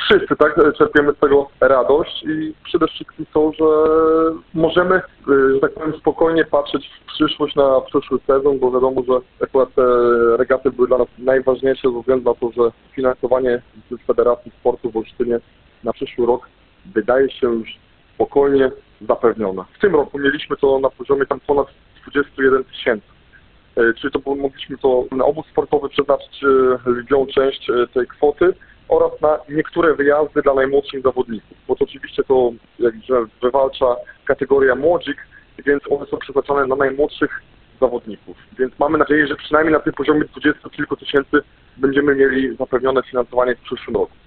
wszyscy tak czerpiemy z tego radość i przede wszystkim to, że możemy, że tak powiem, spokojnie patrzeć w przyszłość na przyszły sezon, bo wiadomo, że akurat te regaty były dla nas najważniejsze ze względu na to, że finansowanie z Federacji Sportu w Olsztynie na przyszły rok wydaje się już spokojnie zapewnione. W tym roku mieliśmy to na poziomie tam ponad 21 000. Czyli to mogliśmy to na obóz sportowy przeznaczyć lwią część tej kwoty oraz na niektóre wyjazdy dla najmłodszych zawodników, bo to oczywiście to jakże wywalcza kategoria młodzik, więc one są przeznaczone na najmłodszych zawodników. Więc mamy nadzieję, że przynajmniej na tym poziomie 20 kilku tysięcy będziemy mieli zapewnione finansowanie w przyszłym roku.